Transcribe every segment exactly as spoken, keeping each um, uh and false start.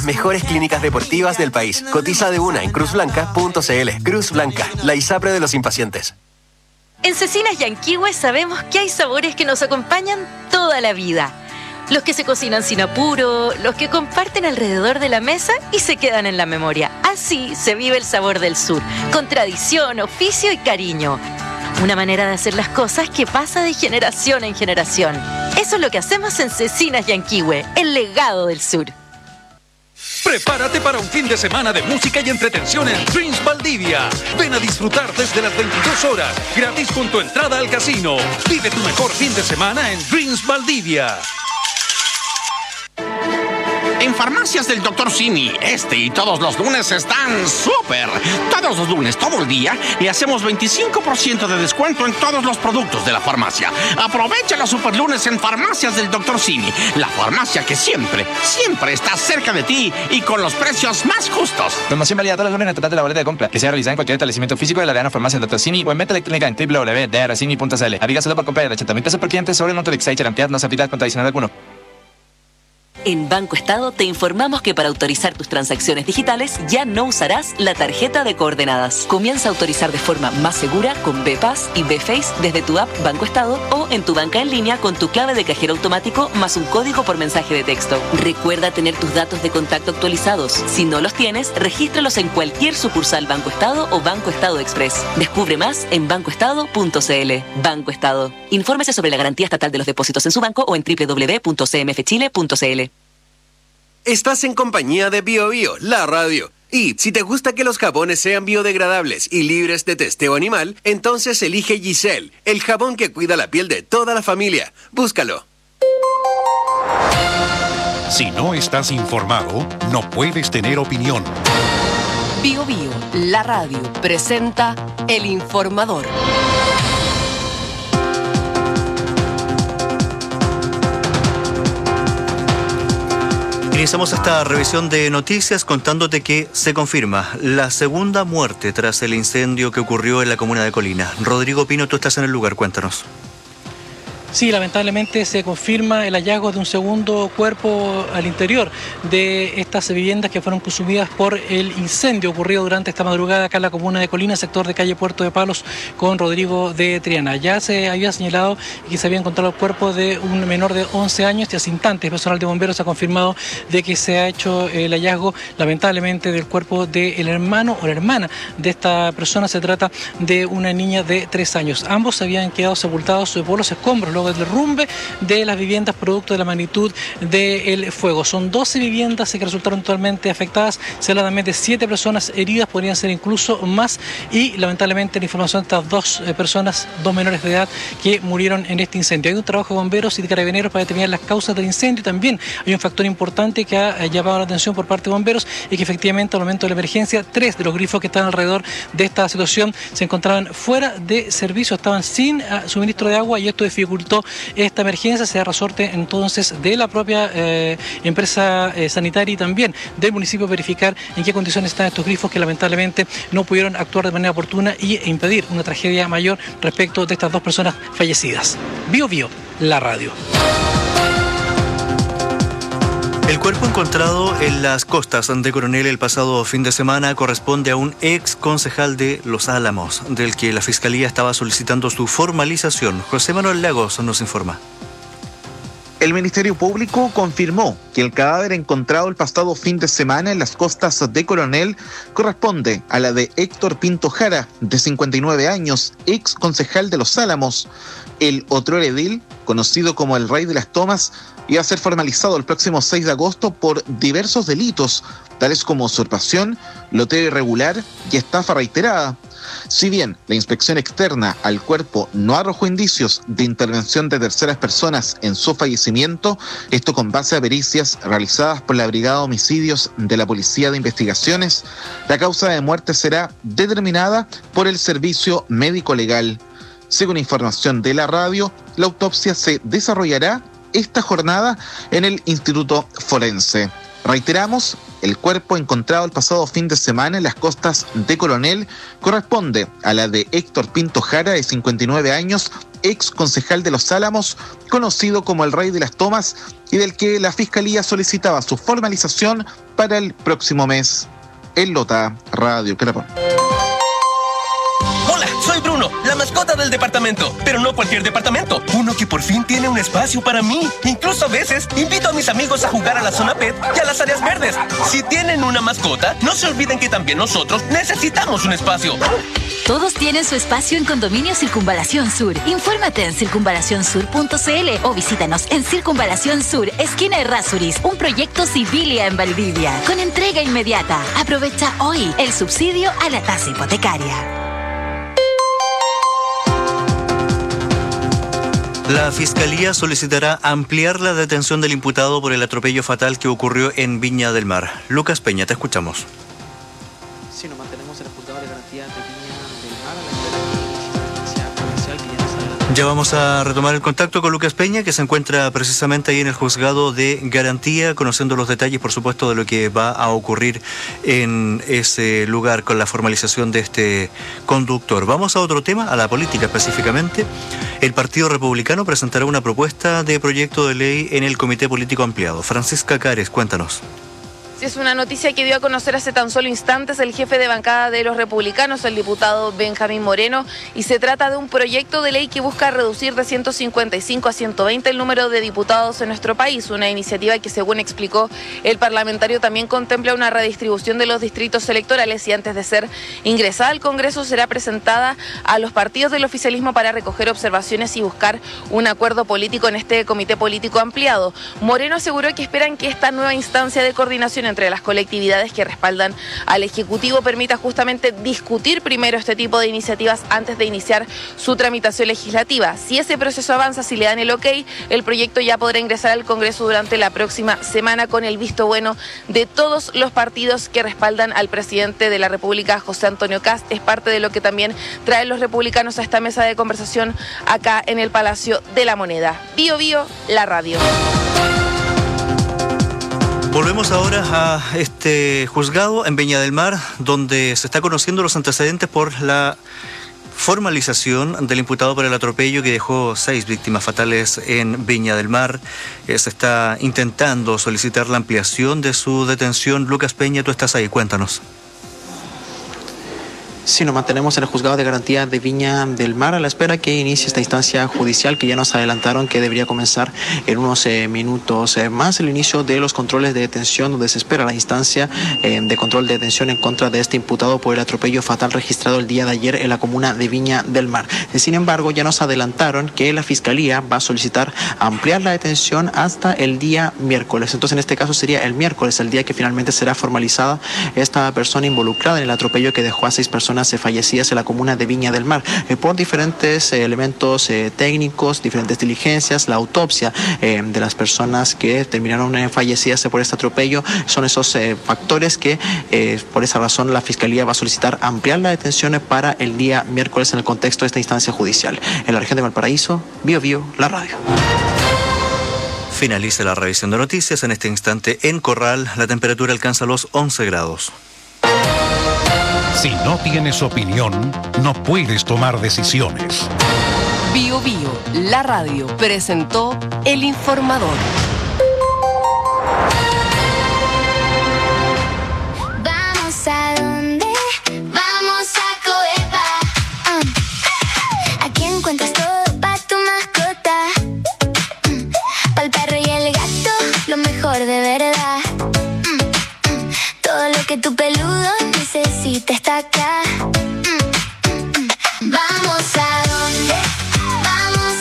las mejores clínicas deportivas del país. Cotiza de una en cruz blanca punto c l. Cruz Blanca, la ISAPRE de los impacientes. En Cecinas Yanquihue sabemos que hay sabores que nos acompañan toda la vida. Los que se cocinan sin apuro, los que comparten alrededor de la mesa y se quedan en la memoria. Así se vive el sabor del sur, con tradición, oficio y cariño. Una manera de hacer las cosas que pasa de generación en generación. Eso es lo que hacemos en Cecinas Yanquihue, el legado del sur. Prepárate para un fin de semana de música y entretención en Dreams Valdivia. Ven a disfrutar desde las veintidós horas, gratis con tu entrada al casino. Vive tu mejor fin de semana en Dreams Valdivia. En Farmacias del doctor Simi, este y todos los lunes están súper. Todos los lunes, todo el día, le hacemos veinticinco por ciento de descuento en todos los productos de la farmacia. Aprovecha los super lunes en Farmacias del doctor Simi, la farmacia que siempre, siempre está cerca de ti y con los precios más justos. Promoción válida todos los lunes en total de la boleta de compra, que sea realizada en cualquier establecimiento físico de la Real Farmacia del doctor Simi o en venta electrónica en w w w punto d r simi punto c l. Aplica solo por compra de ochenta mil pesos por cliente sobre el monto de Excite Charampiat, no se aplica con adicional alguno. En Banco Estado te informamos que para autorizar tus transacciones digitales ya no usarás la tarjeta de coordenadas. Comienza a autorizar de forma más segura con B-Pass y B-Face desde tu app Banco Estado o en tu banca en línea con tu clave de cajero automático más un código por mensaje de texto. Recuerda tener tus datos de contacto actualizados. Si no los tienes, regístralos en cualquier sucursal Banco Estado o Banco Estado Express. Descubre más en banco estado punto c l. Banco Estado. Infórmese sobre la garantía estatal de los depósitos en su banco o en w w w punto c m f chile punto c l. Estás en compañía de Bio Bio, la radio. Y si te gusta que los jabones sean biodegradables y libres de testeo animal, entonces elige Giselle, el jabón que cuida la piel de toda la familia. Búscalo. Si no estás informado, no puedes tener opinión. Bio Bio, la radio, presenta El Informador. Iniciamos esta revisión de noticias contándote que se confirma la segunda muerte tras el incendio que ocurrió en la comuna de Colina. Rodrigo Pino, tú estás en el lugar, cuéntanos. Sí, lamentablemente se confirma el hallazgo de un segundo cuerpo al interior de estas viviendas que fueron consumidas por el incendio ocurrido durante esta madrugada acá en la comuna de Colina, sector de calle Puerto de Palos, con Rodrigo de Triana. Ya se había señalado que se había encontrado el cuerpo de un menor de once años y hace instantes el personal de bomberos ha confirmado de que se ha hecho el hallazgo, lamentablemente, del cuerpo del hermano o la hermana de esta persona. Se trata de una niña de tres años. Ambos habían quedado sepultados por los escombros luego del derrumbe de las viviendas producto de la magnitud del fuego. Son doce viviendas que resultaron totalmente afectadas. Se habla también de siete personas heridas, podrían ser incluso más, y lamentablemente la información de estas dos personas, dos menores de edad, que murieron en este incendio. Hay un trabajo de bomberos y de carabineros para determinar las causas del incendio. También hay un factor importante que ha llamado la atención por parte de bomberos y que efectivamente al momento de la emergencia, tres de los grifos que están alrededor de esta situación se encontraban fuera de servicio, estaban sin uh, suministro de agua, y esto dificultó esta emergencia. Se da resorte entonces de la propia eh, empresa eh, sanitaria y también del municipio verificar en qué condiciones están estos grifos que lamentablemente no pudieron actuar de manera oportuna y impedir una tragedia mayor respecto de estas dos personas fallecidas. Bio Bio, la radio. El cuerpo encontrado en las costas de Coronel el pasado fin de semana corresponde a un ex concejal de Los Álamos, del que la Fiscalía estaba solicitando su formalización. José Manuel Lagos nos informa. El Ministerio Público confirmó que el cadáver encontrado el pasado fin de semana en las costas de Coronel corresponde a la de Héctor Pinto Jara, de cincuenta y nueve años, ex concejal de Los Álamos. El otro edil, conocido como el Rey de las Tomas, iba a ser formalizado el próximo seis de agosto por diversos delitos, tales como usurpación, loteo irregular y estafa reiterada. Si bien la inspección externa al cuerpo no arrojó indicios de intervención de terceras personas en su fallecimiento, esto con base a pericias realizadas por la Brigada de Homicidios de la Policía de Investigaciones, la causa de muerte será determinada por el Servicio Médico Legal. Según información de la radio, la autopsia se desarrollará esta jornada en el Instituto Forense. Reiteramos, el cuerpo encontrado el pasado fin de semana en las costas de Coronel corresponde a la de Héctor Pinto Jara, de cincuenta y nueve años, ex concejal de Los Álamos, conocido como el Rey de las Tomas, y del que la Fiscalía solicitaba su formalización para el próximo mes. En Lota, Radio Calapón. Hola, soy Bruno, la mascota del departamento, pero no cualquier departamento, uno que por fin tiene un espacio para mí. Incluso a veces invito a mis amigos a jugar a la zona pet y a las áreas verdes. Si tienen una mascota, no se olviden que también nosotros necesitamos un espacio. Todos tienen su espacio en Condominio Circunvalación Sur. Infórmate en circunvalación sur punto c l o visítanos en Circunvalación Sur, esquina Errázuriz, un proyecto Civilia en Valdivia, con entrega inmediata. Aprovecha hoy el subsidio a la tasa hipotecaria. La Fiscalía solicitará ampliar la detención del imputado por el atropello fatal que ocurrió en Viña del Mar. Lucas Peña, te escuchamos. Sí, nos mantenemos en el juzgado de garantía de Viña del Mar a la espera de la instancia judicial que ya nos adelantó. Ya vamos a retomar el contacto con Lucas Peña, que se encuentra precisamente ahí en el juzgado de garantía, conociendo los detalles, por supuesto, de lo que va a ocurrir en ese lugar con la formalización de este conductor. Vamos a otro tema, a la política específicamente. El Partido Republicano presentará una propuesta de proyecto de ley en el Comité Político Ampliado. Francisca Cares, cuéntanos. Sí, es una noticia que dio a conocer hace tan solo instantes el jefe de bancada de los republicanos, el diputado Benjamín Moreno, y se trata de un proyecto de ley que busca reducir de ciento cincuenta y cinco a ciento veinte el número de diputados en nuestro país, una iniciativa que, según explicó el parlamentario, también contempla una redistribución de los distritos electorales y antes de ser ingresada al Congreso será presentada a los partidos del oficialismo para recoger observaciones y buscar un acuerdo político en este comité político ampliado. Moreno aseguró que esperan que esta nueva instancia de coordinación entre las colectividades que respaldan al Ejecutivo permita justamente discutir primero este tipo de iniciativas antes de iniciar su tramitación legislativa. Si ese proceso avanza, si le dan el ok, el proyecto ya podrá ingresar al Congreso durante la próxima semana con el visto bueno de todos los partidos que respaldan al presidente de la República, José Antonio Kast. Es parte de lo que también traen los republicanos a esta mesa de conversación acá en el Palacio de la Moneda. Bío Bío, la radio. Volvemos ahora a este juzgado en Viña del Mar, donde se está conociendo los antecedentes por la formalización del imputado por el atropello que dejó seis víctimas fatales en Viña del Mar. Eh, se está intentando solicitar la ampliación de su detención. Lucas Peña, tú estás ahí, cuéntanos. Sí, nos mantenemos en el juzgado de garantía de Viña del Mar a la espera que inicie esta instancia judicial que ya nos adelantaron que debería comenzar en unos eh, minutos eh, más el inicio de los controles de detención, donde se espera la instancia eh, de control de detención en contra de este imputado por el atropello fatal registrado el día de ayer en la comuna de Viña del Mar. Eh, sin embargo, ya nos adelantaron que la Fiscalía va a solicitar ampliar la detención hasta el día miércoles. Entonces, en este caso sería el miércoles, el día que finalmente será formalizada esta persona involucrada en el atropello que dejó a seis personas fallecidas en la comuna de Viña del Mar eh, por diferentes eh, elementos eh, técnicos, diferentes diligencias. La autopsia eh, de las personas que terminaron eh, fallecidas por este atropello son esos eh, factores que eh, por esa razón la Fiscalía va a solicitar ampliar la detención para el día miércoles en el contexto de esta instancia judicial. En la región de Valparaíso, Bío Bío, la radio. Finaliza la revisión de noticias. En este instante en Corral la temperatura alcanza los once grados. Si no tienes opinión, no puedes tomar decisiones. Bío Bío, la radio, presentó El Informador. Vamos a dónde, vamos a Coepa. Uh. Aquí encuentras todo para tu mascota. Uh. Para el perro y el gato, lo mejor de verdad. Uh. Uh. Todo lo que tu peludo necesita está acá. Mm, mm, mm. Vamos a dónde, vamos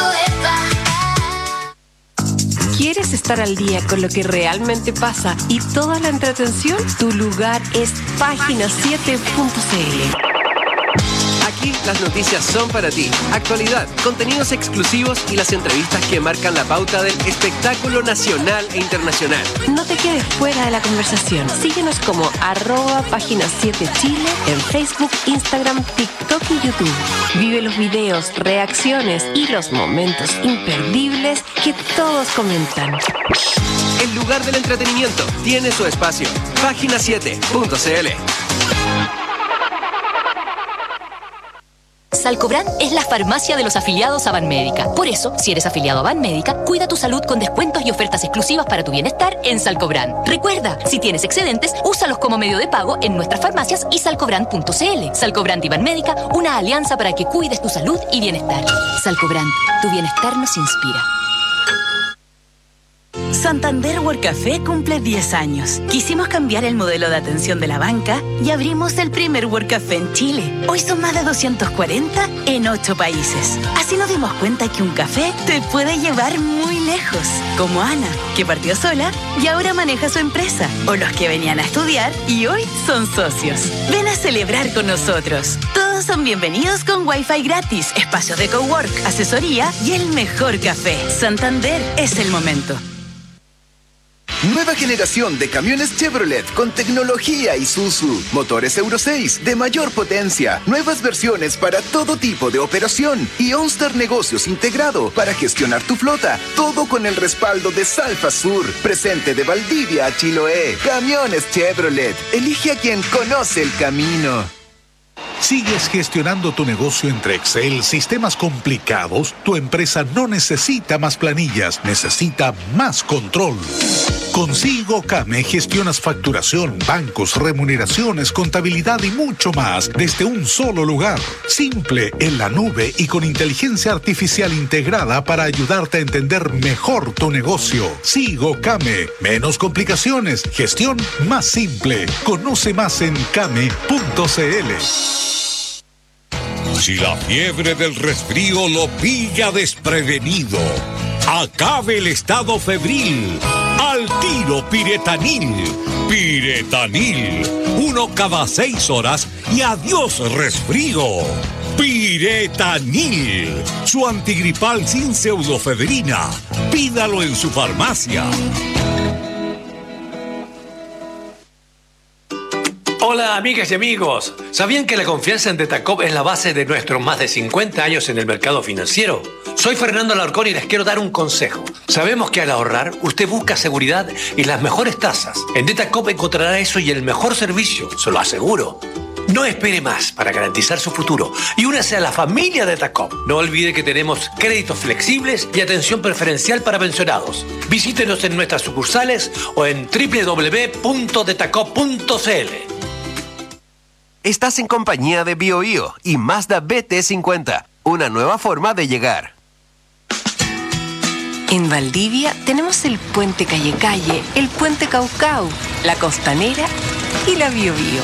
a Coepa. ¿Quieres estar al día con lo que realmente pasa y toda la entretención? Tu lugar es página siete punto c l. Aquí las noticias son para ti. Actualidad, contenidos exclusivos y las entrevistas que marcan la pauta del espectáculo nacional e internacional. No te quedes fuera de la conversación. Síguenos como arroba página siete Chile en Facebook, Instagram, TikTok y YouTube. Vive los videos, reacciones y los momentos imperdibles que todos comentan. El lugar del entretenimiento tiene su espacio. página siete punto c l. Salcobrand es la farmacia de los afiliados a Banmédica. Por eso, si eres afiliado a Banmédica, cuida tu salud con descuentos y ofertas exclusivas para tu bienestar en Salcobrand. Recuerda, si tienes excedentes, úsalos como medio de pago en nuestras farmacias y salcobrand punto c l. Salcobrand y Banmédica, una alianza para que cuides tu salud y bienestar. Salcobrand, tu bienestar nos inspira. Santander World Café cumple diez años. Quisimos cambiar el modelo de atención de la banca y abrimos el primer World Café en Chile. Hoy son más de doscientos cuarenta en ocho países. Así nos dimos cuenta que un café te puede llevar muy lejos. Como Ana, que partió sola y ahora maneja su empresa. O los que venían a estudiar y hoy son socios. Ven a celebrar con nosotros. Todos son bienvenidos con Wi-Fi gratis, espacios de cowork, asesoría y el mejor café. Santander es el momento. Nueva generación de camiones Chevrolet con tecnología Isuzu. Motores Euro seis de mayor potencia. Nuevas versiones para todo tipo de operación. Y OnStar Negocios integrado para gestionar tu flota. Todo con el respaldo de Salfa Sur. Presente de Valdivia a Chiloé. Camiones Chevrolet. Elige a quien conoce el camino. ¿Sigues gestionando tu negocio entre Excel, sistemas complicados? Tu empresa no necesita más planillas, necesita más control. Con SigoCame gestionas facturación, bancos, remuneraciones, contabilidad y mucho más desde un solo lugar. Simple, en la nube y con inteligencia artificial integrada para ayudarte a entender mejor tu negocio. SigoCame. Menos complicaciones, gestión más simple. Conoce más en came punto c l. Si la fiebre del resfrío lo pilla desprevenido, acabe el estado febril. Al tiro Piretanil. Piretanil. Uno cada seis horas y adiós resfrío. Piretanil. Su antigripal sin pseudofebrina. Pídalo en su farmacia. Hola amigas y amigos, ¿sabían que la confianza en Detacop es la base de nuestros más de cincuenta años en el mercado financiero? Soy Fernando Alarcón y les quiero dar un consejo. Sabemos que al ahorrar usted busca seguridad y las mejores tasas. En Detacop encontrará eso y el mejor servicio, se lo aseguro. No espere más para garantizar su futuro y únase a la familia Detacop. No olvide que tenemos créditos flexibles y atención preferencial para pensionados. Visítenos en nuestras sucursales o en doble u doble u doble u punto detacop punto c l. Estás en compañía de BioBio y Mazda B T cincuenta, una nueva forma de llegar. En Valdivia tenemos el puente Calle Calle, el puente Caucao, la Costanera y la BioBio.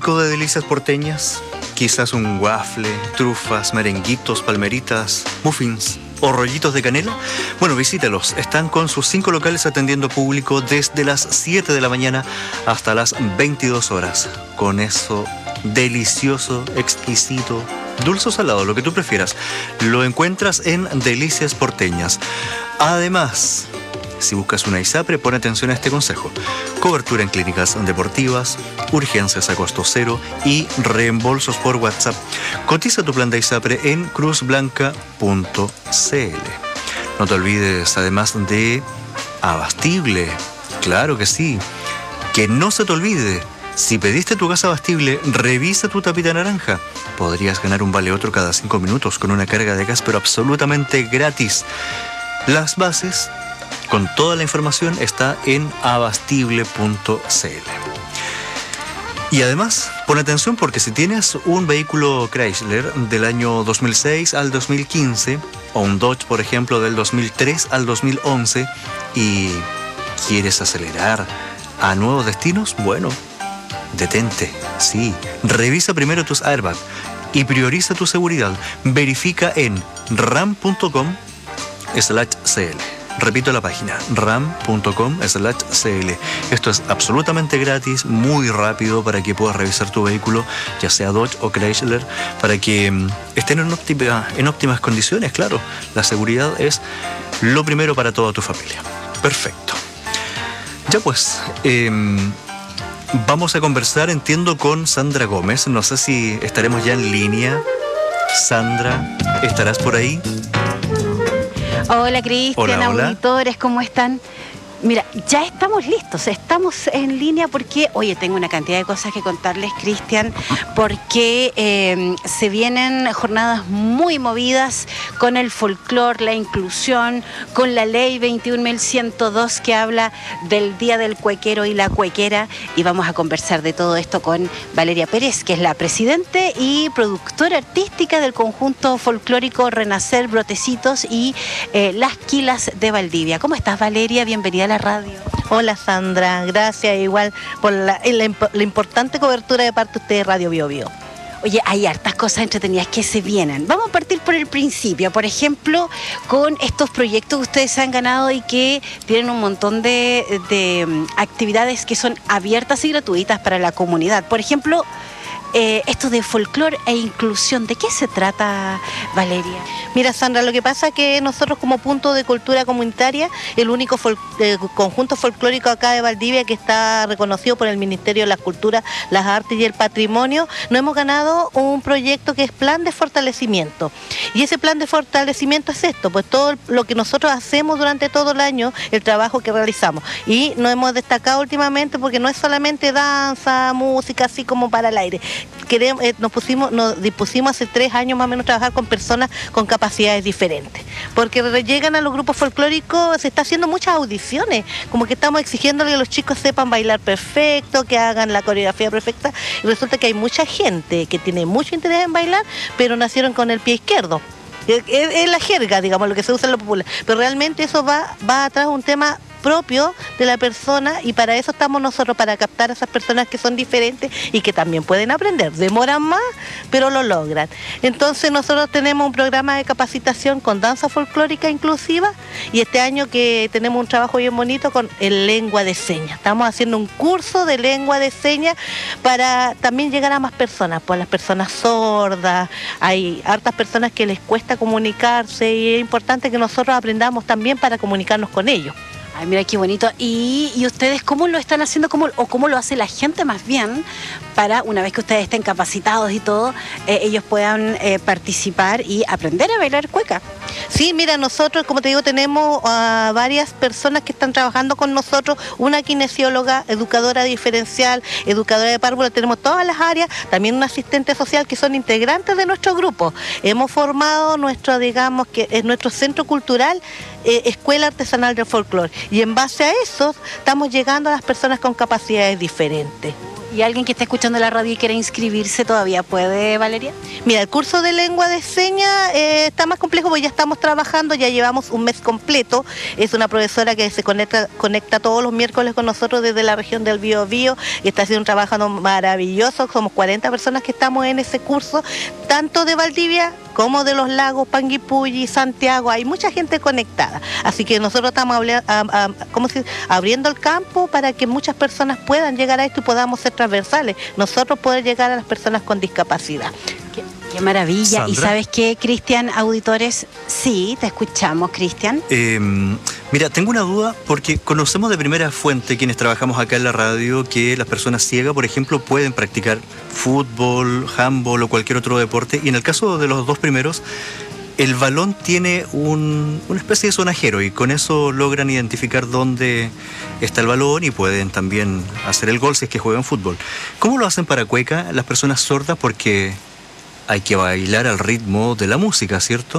fanático de delicias porteñas? Quizás un waffle, trufas, merenguitos, palmeritas, muffins o rollitos de canela. Bueno, visítalos. Están con sus cinco locales atendiendo público desde las siete de la mañana hasta las veintidós horas. Con eso delicioso, exquisito, dulce o salado, lo que tú prefieras, lo encuentras en Delicias Porteñas. Además, si buscas una ISAPRE, pon atención a este consejo. Cobertura en clínicas deportivas, urgencias a costo cero y reembolsos por WhatsApp. Cotiza tu plan de ISAPRE en cruz blanca punto c l. No te olvides, además, de Abastible. Claro que sí. Que no se te olvide. Si pediste tu gas Abastible, revisa tu tapita naranja. Podrías ganar un vale otro cada cinco minutos con una carga de gas, pero absolutamente gratis. Las bases con toda la información está en abastible punto c l. Y además, pon atención porque si tienes un vehículo Chrysler del año dos mil seis al dos mil quince, o un Dodge, por ejemplo, del dos mil tres al dos mil once, y quieres acelerar a nuevos destinos, bueno, detente, sí. Revisa primero tus airbags y prioriza tu seguridad. Verifica en ram punto com slash c l. Repito la página, ram punto com slash c l. Esto es absolutamente gratis, muy rápido para que puedas revisar tu vehículo, ya sea Dodge o Chrysler, para que um, estén en, óptima, en óptimas condiciones, claro. La seguridad es lo primero para toda tu familia. Perfecto. Ya pues, eh, vamos a conversar, entiendo, con Sandra Gómez. No sé si estaremos ya en línea. Sandra, ¿estarás por ahí? Hola Cristian, auditores, ¿cómo están? Mira, ya estamos listos, estamos en línea porque, oye, tengo una cantidad de cosas que contarles, Cristian, porque eh, se vienen jornadas muy movidas con el folclore, la inclusión, con la ley veintiún mil ciento dos que habla del Día del Cuequero y la Cuequera, y vamos a conversar de todo esto con Valeria Pérez, que es la presidente y productora artística del conjunto folclórico Renacer Brotecitos y eh, Las Quilas de Valdivia. ¿Cómo estás, Valeria? Bienvenida a la radio. Hola Sandra, gracias igual por la, la, la importante cobertura de parte de usted de Radio Bio Bio. Oye, hay hartas cosas entretenidas que se vienen. Vamos a partir por el principio, por ejemplo, con estos proyectos que ustedes han ganado y que tienen un montón de, de actividades que son abiertas y gratuitas para la comunidad. Por ejemplo, Eh, esto de folclore e inclusión, ¿de qué se trata, Valeria? Mira, Sandra, lo que pasa es que nosotros como punto de cultura comunitaria, el único fol eh, conjunto folclórico acá de Valdivia que está reconocido por el Ministerio de las Culturas, las Artes y el Patrimonio, nos hemos ganado un proyecto que es Plan de Fortalecimiento. Y ese plan de fortalecimiento es esto, pues todo lo que nosotros hacemos durante todo el año, el trabajo que realizamos. Y nos hemos destacado últimamente porque no es solamente danza, música, así como para el aire. Queremos, eh, nos pusimos, nos dispusimos hace tres años más o menos trabajar con personas con capacidades diferentes, porque llegan a los grupos folclóricos, se está haciendo muchas audiciones, como que estamos exigiéndole que los chicos sepan bailar perfecto, que hagan la coreografía perfecta, y resulta que hay mucha gente que tiene mucho interés en bailar, pero nacieron con el pie izquierdo. Es, es la jerga, digamos, lo que se usa en lo popular, pero realmente eso va, va atrás de un tema propio de la persona, y para eso estamos nosotros, para captar a esas personas que son diferentes y que también pueden aprender. Demoran más, pero lo logran. Entonces nosotros tenemos un programa de capacitación con danza folclórica inclusiva, y este año que tenemos un trabajo bien bonito con el lengua de señas. Estamos haciendo un curso de lengua de señas para también llegar a más personas, pues las personas sordas, hay hartas personas que les cuesta comunicarse, y es importante que nosotros aprendamos también para comunicarnos con ellos. Ay, mira qué bonito. ¿Y, y ustedes cómo lo están haciendo, cómo, o cómo lo hace la gente más bien, para una vez que ustedes estén capacitados y todo, eh, ellos puedan eh, participar y aprender a bailar cueca? Sí, mira, nosotros, como te digo, tenemos a uh, varias personas que están trabajando con nosotros, una kinesióloga, educadora diferencial, educadora de párvulo, tenemos todas las áreas, también un asistente social que son integrantes de nuestro grupo. Hemos formado nuestro, digamos, que es nuestro centro cultural, eh, Escuela Artesanal del Folclore, y en base a eso estamos llegando a las personas con capacidades diferentes. ¿Y alguien que está escuchando la radio y quiere inscribirse todavía puede, Valeria? Mira, el curso de lengua de señas eh, está más complejo porque ya estamos trabajando, ya llevamos un mes completo. Es una profesora que se conecta, conecta todos los miércoles con nosotros desde la región del Biobío y está haciendo un trabajo maravilloso. Somos cuarenta personas que estamos en ese curso, tanto de Valdivia como de los lagos, Panguipulli, Santiago. Hay mucha gente conectada. Así que nosotros estamos habla, a, a, ¿cómo se dice? abriendo el campo para que muchas personas puedan llegar a esto y podamos ser transversales. Nosotros poder llegar a las personas con discapacidad. Qué, qué maravilla. Sandra. ¿Y sabes qué, Cristian, auditores? Sí, te escuchamos, Cristian. Eh, mira, tengo una duda porque conocemos de primera fuente, quienes trabajamos acá en la radio, que las personas ciegas, por ejemplo, pueden practicar fútbol, handball o cualquier otro deporte. Y en el caso de los dos primeros, el balón tiene un, una especie de sonajero y con eso logran identificar dónde está el balón y pueden también hacer el gol si es que juegan fútbol. ¿Cómo lo hacen para cueca las personas sordas? Porque hay que bailar al ritmo de la música, ¿cierto?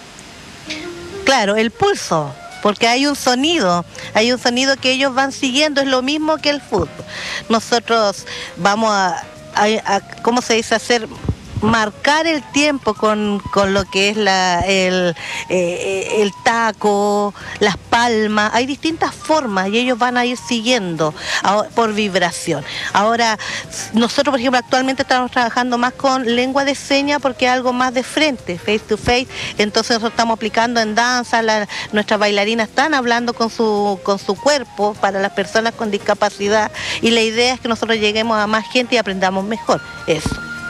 Claro, el pulso, porque hay un sonido, hay un sonido que ellos van siguiendo, es lo mismo que el fútbol. Nosotros vamos a, a, a ¿cómo se dice?, hacer... marcar el tiempo con, con lo que es la, el, eh, el taco, las palmas. Hay distintas formas y ellos van a ir siguiendo a, por vibración. Ahora, nosotros, por ejemplo, actualmente estamos trabajando más con lengua de señas porque es algo más de frente, face to face. Entonces nosotros estamos aplicando en danza, la, nuestras bailarinas están hablando con su, con su cuerpo para las personas con discapacidad y la idea es que nosotros lleguemos a más gente y aprendamos mejor. Eso.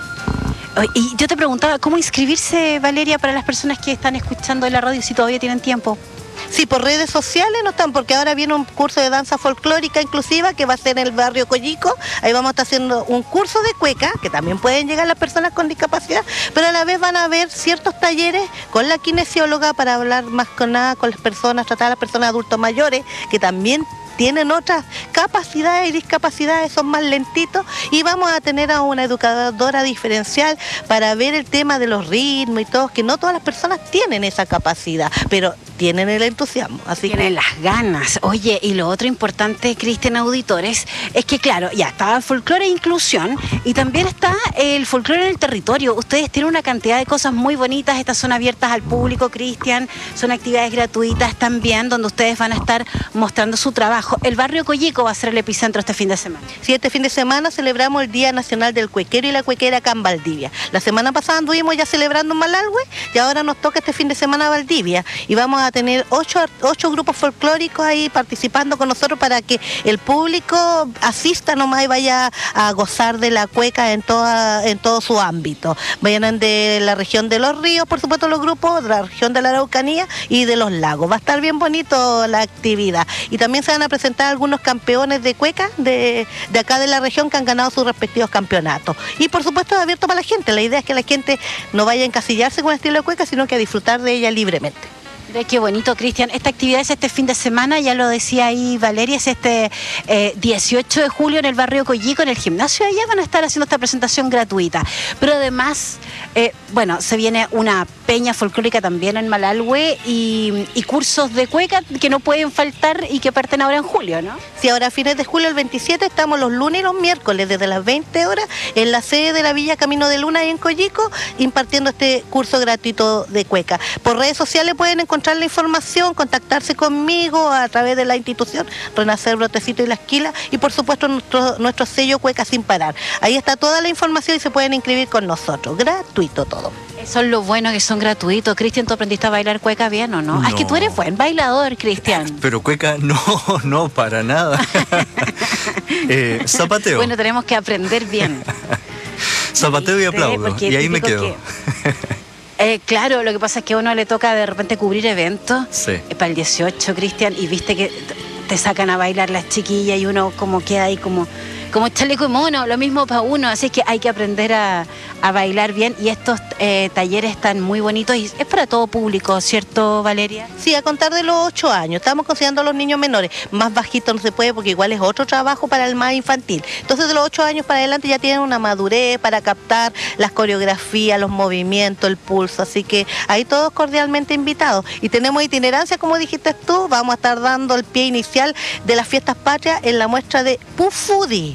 Y yo te preguntaba, ¿cómo inscribirse, Valeria, para las personas que están escuchando en la radio si todavía tienen tiempo? Sí, por redes sociales no están, porque ahora viene un curso de danza folclórica inclusiva que va a ser en el barrio Coyico. Ahí vamos a estar haciendo un curso de cueca, que también pueden llegar las personas con discapacidad, pero a la vez van a haber ciertos talleres con la kinesióloga para hablar más con nada con las personas, tratar a las personas adultos mayores, que también tienen otras capacidades y discapacidades, son más lentitos, y vamos a tener a una educadora diferencial para ver el tema de los ritmos y todo, que no todas las personas tienen esa capacidad, pero tienen el entusiasmo. Así tienen que... las ganas. Oye, y lo otro importante, Cristian, auditores, es que claro, ya está el folclore e inclusión y también está el folclore en el territorio. Ustedes tienen una cantidad de cosas muy bonitas, estas son abiertas al público, Cristian, son actividades gratuitas también, donde ustedes van a estar mostrando su trabajo. El barrio Coyico va a ser el epicentro este fin de semana. Sí, este fin de semana celebramos el Día Nacional del Cuequero y la Cuequera acá en Valdivia. La semana pasada anduvimos ya celebrando en Malalhue y ahora nos toca este fin de semana Valdivia y vamos a tener ocho, ocho grupos folclóricos ahí participando con nosotros para que el público asista nomás y vaya a gozar de la cueca en, toda, en todo su ámbito. Vayan de la región de los ríos, por supuesto los grupos, de la región de la Araucanía y de los lagos. Va a estar bien bonito la actividad y también se van a presentar algunos campeones de cueca de, de acá de la región que han ganado sus respectivos campeonatos. Y por supuesto es abierto para la gente. La idea es que la gente no vaya a encasillarse con el estilo de cueca, sino que a disfrutar de ella libremente. Mira qué bonito, Cristian. Esta actividad es este fin de semana, ya lo decía ahí Valeria, es este eh, dieciocho de julio en el barrio Coyico, en el gimnasio. Allá van a estar haciendo esta presentación gratuita. Pero además, eh, bueno, se viene una peña folclórica también en Malalhue y, y cursos de cueca que no pueden faltar y que parten ahora en julio, ¿no? Sí, ahora a fines de julio, el veintisiete, estamos los lunes y los miércoles desde las veinte horas en la sede de la Villa Camino de Luna y en Coyico, impartiendo este curso gratuito de cueca. Por redes sociales pueden encontrar la información, contactarse conmigo a través de la institución Renacer Brotecito y La Esquila y por supuesto nuestro, nuestro sello Cueca Sin Parar. Ahí está toda la información y se pueden inscribir con nosotros, gratuito todo. Eso es lo bueno, que son gratuitos. Cristian, ¿tú aprendiste a bailar cueca bien o no? no. Ah, es que tú eres buen bailador, Cristian. Pero cueca no, no, para nada. eh, zapateo. Bueno, tenemos que aprender bien. Zapateo y aplaudo, y ahí me quedo. Que... Eh, claro, lo que pasa es que a uno le toca de repente cubrir eventos sí. eh, para el dieciocho, Cristian, y viste que te sacan a bailar las chiquillas y uno como queda ahí como, como chaleco y mono, lo mismo para uno, así que hay que aprender a, a bailar bien y estos eh, talleres están muy bonitos y es para todo público, ¿cierto, Valeria? Sí, a contar de los ocho años, estamos considerando a los niños menores, más bajitos no se puede porque igual es otro trabajo para el más infantil, entonces de los ocho años para adelante ya tienen una madurez para captar las coreografías, los movimientos, el pulso, así que ahí todos cordialmente invitados y tenemos itinerancia, como dijiste tú, vamos a estar dando el pie inicial de las fiestas patrias en la muestra de Pufudi.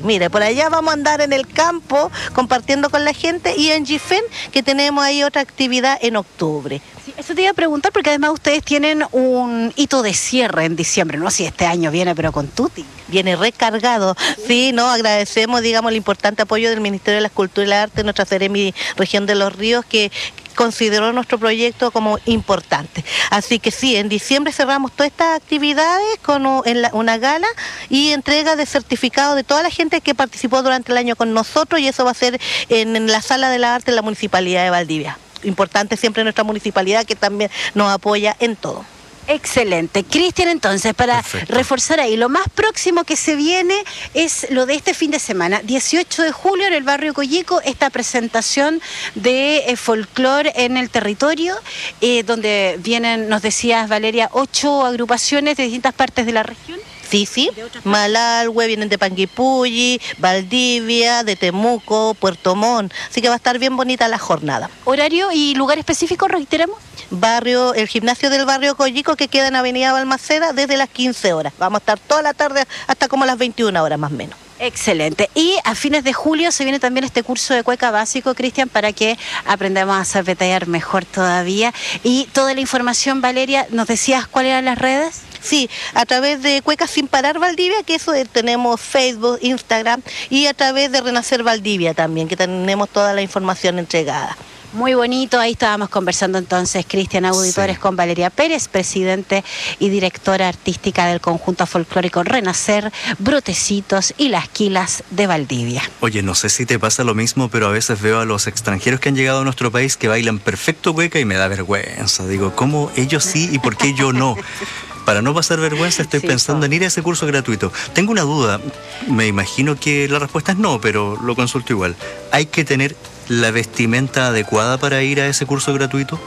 Mire, por allá vamos a andar en el campo compartiendo con la gente y en G F E N que tenemos ahí otra actividad en octubre. Sí, eso te iba a preguntar porque además ustedes tienen un hito de cierre en diciembre, no sé si este año viene pero con tutti. Viene recargado. Sí, no, agradecemos, digamos, el importante apoyo del Ministerio de la Cultura y la Arte, nuestra Seremi Región de los Ríos, que consideró nuestro proyecto como importante. Así que sí, en diciembre cerramos todas estas actividades con en la, una gala y entrega de certificado de toda la gente que participó durante el año con nosotros, y eso va a ser en, en la Sala de la Arte de la Municipalidad de Valdivia. Importante siempre nuestra municipalidad, que también nos apoya en todo. Excelente. Cristian, entonces, para Perfecto. reforzar ahí, lo más próximo que se viene es lo de este fin de semana, dieciocho de julio en el barrio Coyico, esta presentación de eh, folclore en el territorio, eh, donde vienen, nos decías, Valeria, ocho agrupaciones de distintas partes de la región. Sí, sí, Malalhue, vienen de Panguipulli, Valdivia, de Temuco, Puerto Montt, así que va a estar bien bonita la jornada. ¿Horario y lugar específico, reiteramos? Barrio, el gimnasio del barrio Coyico, que queda en Avenida Balmaceda, desde las quince horas. Vamos a estar toda la tarde hasta como las veintiuna horas más o menos. Excelente. Y a fines de julio se viene también este curso de cueca básico, Cristian, para que aprendamos a zapatear mejor todavía. Y toda la información, Valeria, ¿nos decías cuáles eran las redes? Sí, a través de Cuecas Sin Parar Valdivia, que eso es, tenemos Facebook, Instagram, y a través de Renacer Valdivia también, que tenemos toda la información entregada. Muy bonito, ahí estábamos conversando entonces, Cristian, auditores, sí, con Valeria Pérez, presidente y directora artística del conjunto folclórico Renacer, Brotecitos y Las Quilas de Valdivia. Oye, no sé si te pasa lo mismo, pero a veces veo a los extranjeros que han llegado a nuestro país que bailan perfecto cueca y me da vergüenza. Digo, ¿cómo ellos sí y por qué yo no? Para no pasar vergüenza estoy sí, pensando en ir a ese curso gratuito. Tengo una duda, me imagino que la respuesta es no, pero lo consulto igual. ¿Hay que tener la vestimenta adecuada para ir a ese curso gratuito?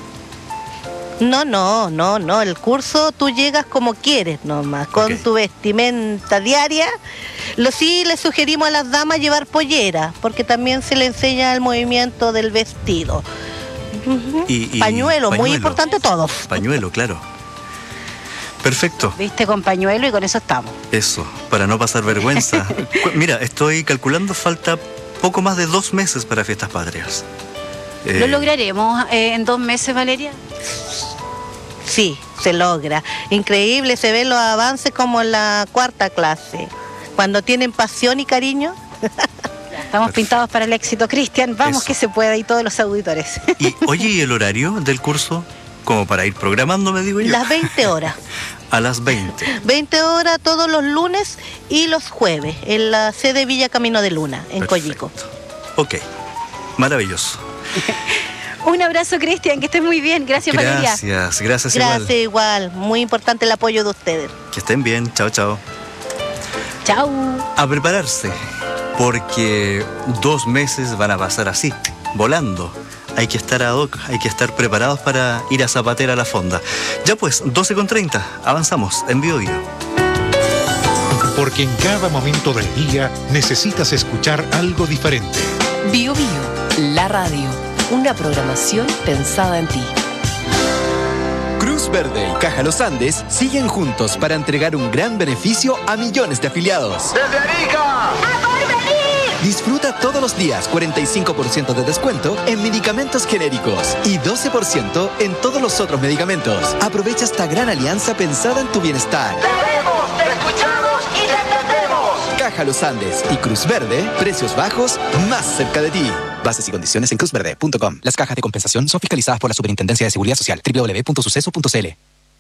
No, no, no, no. El curso tú llegas como quieres nomás, con okay, tu vestimenta diaria. Lo sí le sugerimos a las damas llevar pollera, porque también se le enseña el movimiento del vestido. Uh-huh. y, y pañuelo, pañuelo, muy importante todo. Pañuelo, claro. Perfecto. Viste, con pañuelo y con eso estamos. Eso, para no pasar vergüenza. Mira, estoy calculando, falta poco más de dos meses para Fiestas Patrias. ¿Lo eh... lograremos eh, en dos meses, Valeria? Sí, se logra. Increíble, se ven los avances como en la cuarta clase. Cuando tienen pasión y cariño. Estamos pintados para el éxito, Cristian. Vamos, eso, que se pueda, y todos los auditores. Y, oye, ¿y el horario del curso? Como para ir programando, me digo yo. Las veinte horas. A las veinte. veinte horas todos los lunes y los jueves, en la sede Villa Camino de Luna, en Perfecto. Coyico. Ok, maravilloso. Un abrazo, Cristian, que estés muy bien. Gracias, gracias Valeria. Gracias, gracias igual. Gracias igual. Muy importante el apoyo de ustedes. Que estén bien. Chao, chao. Chao. A prepararse, porque dos meses van a pasar así, volando. Hay que estar ad hoc, hay que estar preparados para ir a zapatear a la fonda. Ya pues, doce con treinta, avanzamos en Bio Bio. Porque en cada momento del día necesitas escuchar algo diferente. Bio Bio, la radio, una programación pensada en ti. Cruz Verde y Caja Los Andes siguen juntos para entregar un gran beneficio a millones de afiliados. ¡Desde Arica! Disfruta todos los días cuarenta y cinco por ciento de descuento en medicamentos genéricos y doce por ciento en todos los otros medicamentos. Aprovecha esta gran alianza pensada en tu bienestar. ¡Te vemos, te escuchamos y te entendemos! Caja Los Andes y Cruz Verde, precios bajos más cerca de ti. Bases y condiciones en cruz verde punto com. Las cajas de compensación son fiscalizadas por la Superintendencia de Seguridad Social. doble u doble u doble u punto suceso punto c l.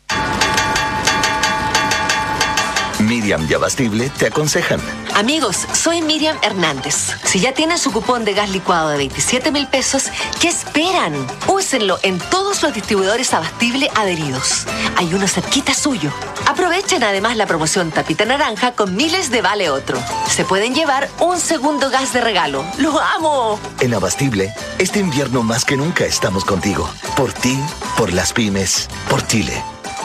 Miriam y Abastible te aconsejan. Amigos, soy Miriam Hernández. Si ya tienen su cupón de gas licuado de veintisiete mil pesos, ¿qué esperan? Úsenlo en todos los distribuidores Abastible adheridos. Hay uno cerquita suyo. Aprovechen además la promoción Tapita Naranja con miles de Vale Otro. Se pueden llevar un segundo gas de regalo. ¡Lo amo! En Abastible, este invierno más que nunca estamos contigo. Por ti, por las pymes, por Chile.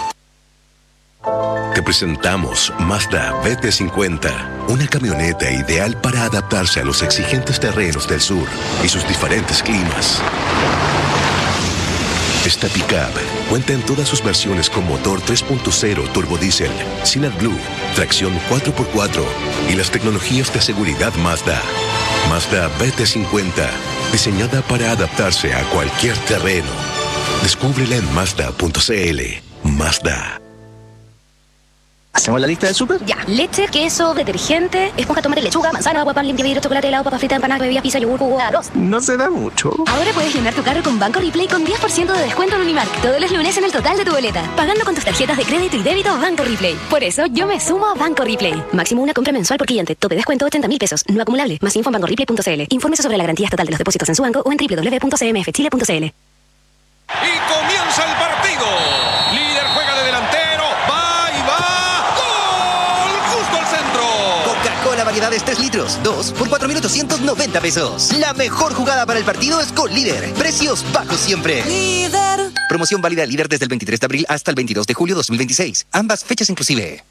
Te presentamos Mazda B T cincuenta, una camioneta ideal para adaptarse a los exigentes terrenos del sur y sus diferentes climas. Esta pickup cuenta en todas sus versiones con motor tres punto cero turbodiesel, sin AdBlue, tracción cuatro por cuatro y las tecnologías de seguridad Mazda. Mazda B T cincuenta, diseñada para adaptarse a cualquier terreno. Descúbrela en Mazda punto c l. Mazda. ¿Hacemos la lista del súper? Ya. Leche, queso, detergente, esponja, tomate, lechuga, manzana, agua, pan, limpia vidrio, chocolate, helado, papas fritas, empanadas, bebidas, pizza, yogur, jugo, arroz. No se da mucho. Ahora puedes llenar tu carro con Banco Replay con diez por ciento de descuento en Unimark todos los lunes en el total de tu boleta, pagando con tus tarjetas de crédito y débito Banco Replay. Por eso yo me sumo a Banco Replay. Máximo una compra mensual por cliente. Tope descuento ochenta mil pesos. No acumulable. Más info en banco replay punto c l. Infórmese sobre la garantía estatal de los depósitos en su banco o en doble u doble u doble u punto c m f chile punto c l. Y comienza el partido. Líder juega de delantero. Va y va. ¡Gol! Justo al centro. Coca-Cola variedades tres litros. dos por cuatro mil ochocientos noventa pesos. La mejor jugada para el partido es con Líder. Precios bajos siempre. Líder. Promoción válida Líder desde el veintitrés de abril hasta el veintidós de julio de dos mil veintiséis. Ambas fechas inclusive.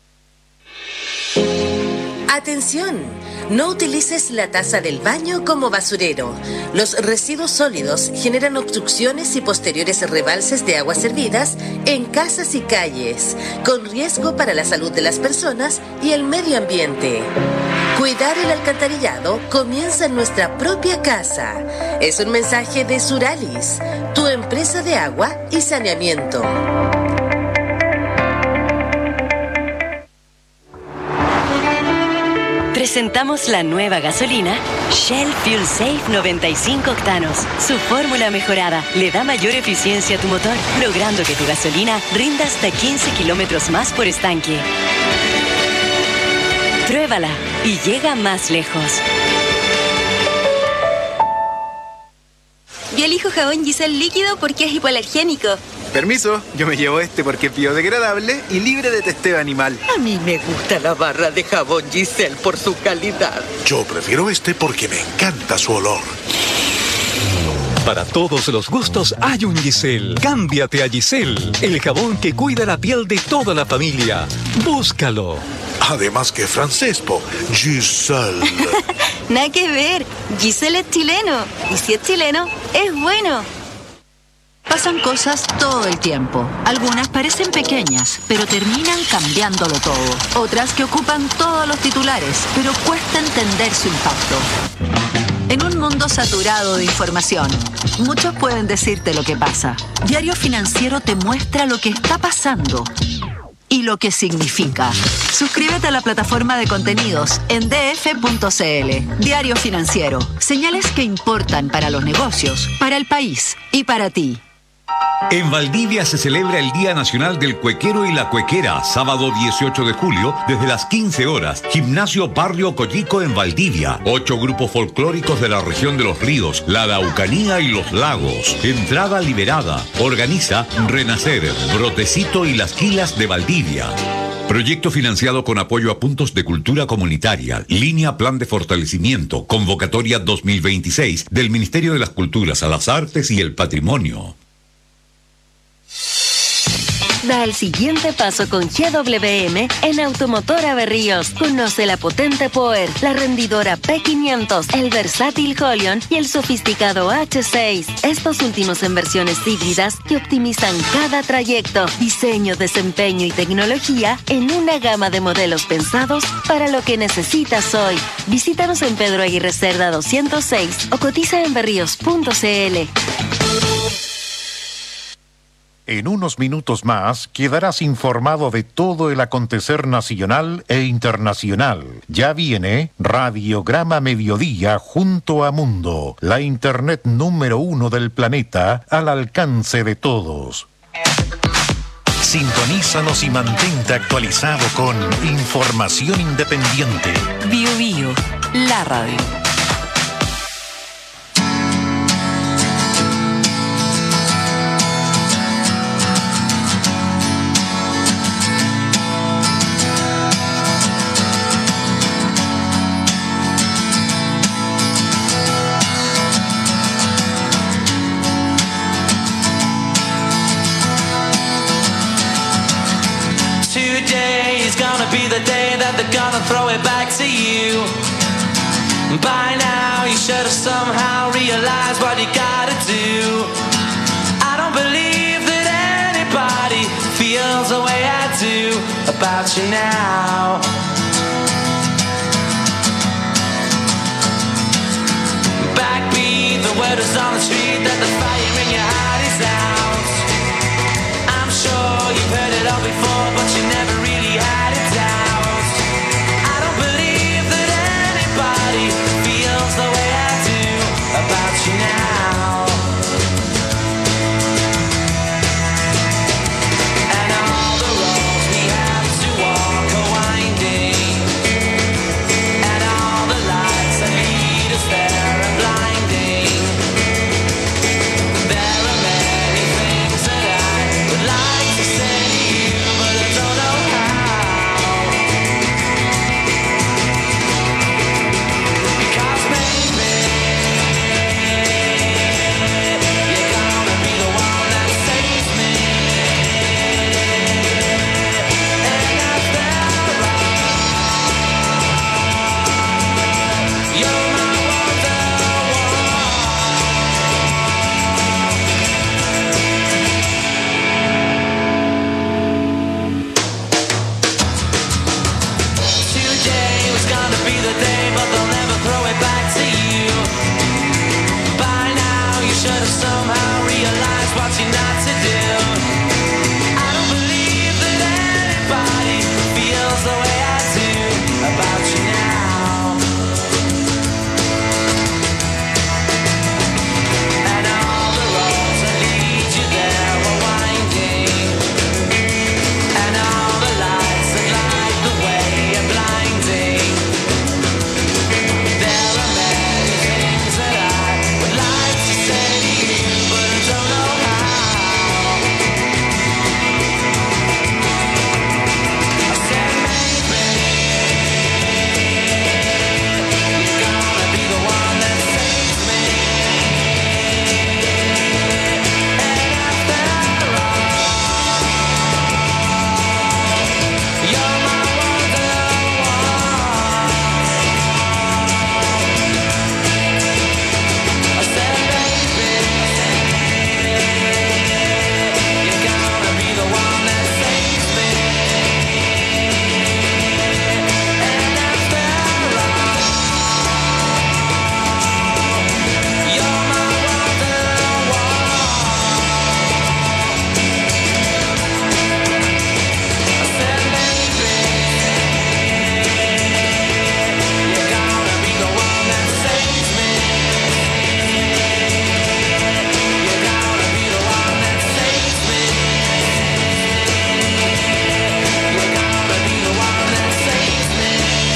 Atención, no utilices la taza del baño como basurero. Los residuos sólidos generan obstrucciones y posteriores rebalses de aguas servidas en casas y calles, con riesgo para la salud de las personas y el medio ambiente. Cuidar el alcantarillado comienza en nuestra propia casa. Es un mensaje de Suralis, tu empresa de agua y saneamiento. Presentamos la nueva gasolina Shell Fuel Safe noventa y cinco octanos. Su fórmula mejorada le da mayor eficiencia a tu motor, logrando que tu gasolina rinda hasta quince kilómetros más por estanque. Pruébala y llega más lejos. Yo elijo jabón Giselle líquido porque es hipoalergénico. Permiso, yo me llevo este porque es biodegradable y libre de testeo animal. A mí me gusta la barra de jabón Giselle por su calidad. Yo prefiero este porque me encanta su olor. Para todos los gustos hay un Giselle. Cámbiate a Giselle, el jabón que cuida la piel de toda la familia. Búscalo. Además que francés, po. Giselle. Nada que ver. Giselle es chileno. Y si es chileno, es bueno. Pasan cosas todo el tiempo. Algunas parecen pequeñas, pero terminan cambiándolo todo. Otras que ocupan todos los titulares, pero cuesta entender su impacto. En un mundo saturado de información, muchos pueden decirte lo que pasa. Diario Financiero te muestra lo que está pasando y lo que significa. Suscríbete a la plataforma de contenidos en d f punto c l. Diario Financiero. Señales que importan para los negocios, para el país y para ti. En Valdivia se celebra el Día Nacional del Cuequero y la Cuequera, sábado dieciocho de julio, desde las quince horas. Gimnasio Barrio Coyico en Valdivia. Ocho grupos folclóricos de la región de los ríos, la Araucanía y los lagos. Entrada liberada. Organiza Renacer, Brotecito y las Quilas de Valdivia. Proyecto financiado con apoyo a puntos de cultura comunitaria, línea Plan de Fortalecimiento, convocatoria dos mil veintiséis del Ministerio de las Culturas, a las Artes y el Patrimonio. Da el siguiente paso con G W M en Automotora Berríos. Conoce la potente Power, la rendidora P quinientos, el versátil Holion y el sofisticado H seis. Estos últimos en versiones híbridas que optimizan cada trayecto, diseño, desempeño y tecnología en una gama de modelos pensados para lo que necesitas hoy. Visítanos en Pedro Aguirre Cerda doscientos seis o cotiza en berríos punto c l. En unos minutos más quedarás informado de todo el acontecer nacional e internacional. Ya viene Radiograma Mediodía junto a Mundo, la internet número uno del planeta al alcance de todos. Sintonízanos y mantente actualizado con información independiente. Bio Bio, la radio. Be the day that they're gonna throw it back to you. By now you should have somehow realized what you gotta do. I don't believe do about you now. Backbeat, the word is on the street that the fire in your heart is out. I'm sure you've heard it all before, but you never really had it out. I don't believe that anybody feels the way I do about you now. And all the roads we have to walk are winding, and all the lights that lead us there are blinding. There are many things that I would like to say to you, but I don't know how. Because maybe you're gonna be the one that saves me. And after all, you're my Today was gonna be the day, but they'll never throw it back to you. By now, you should have somehow realized what you're not to do. I don't believe that anybody feels the way I do about you now. And all the roads that lead you there were winding, and all the lights that light the way are blinding. There are many things that I would like to say to you, but I don't know how. I said maybe you're gonna be the one that saves me. And after all, you're my I said maybe you're gonna be the one that saves me. And after all, you're my I said maybe you're gonna be the one that saves me. You're gonna be the one that saves me. You're gonna be the one that saves me.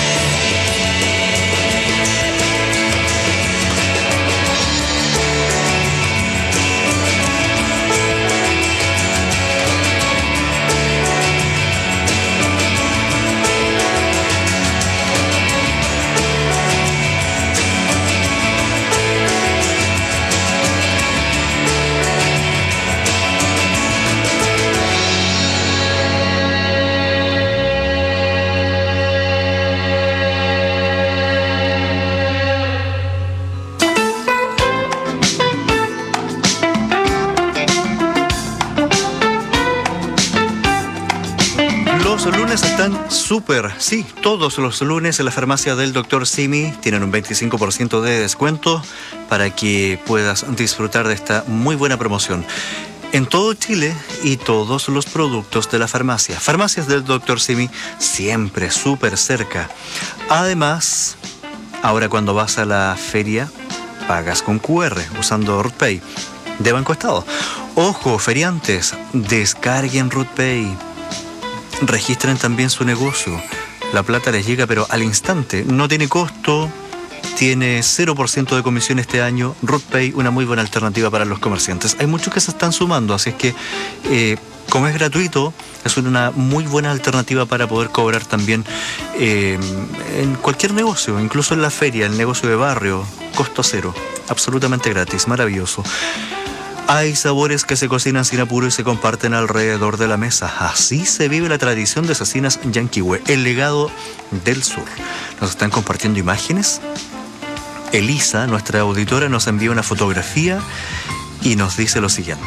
Los lunes están súper, sí, todos los lunes en la farmacia del doctor Simi tienen un veinticinco por ciento de descuento para que puedas disfrutar de esta muy buena promoción. En todo Chile y todos los productos de la farmacia. Farmacias del doctor Simi siempre súper cerca. Además, ahora cuando vas a la feria, pagas con Q R usando RutPay de Banco Estado. Ojo, feriantes, descarguen RutPay. Registren también su negocio. La plata les llega pero al instante. No tiene costo, tiene cero por ciento de comisión este año. RutPay, una muy buena alternativa para los comerciantes. Hay muchos que se están sumando, así es que eh, como es gratuito, es una muy buena alternativa para poder cobrar también eh, en cualquier negocio, incluso en la feria, el negocio de barrio, costo cero, absolutamente gratis, maravilloso. Hay sabores que se cocinan sin apuro y se comparten alrededor de la mesa. Así se vive la tradición de Cecinas Yanquihue, el legado del sur. Nos están compartiendo imágenes. Elisa, nuestra auditora, nos envía una fotografía y nos dice lo siguiente.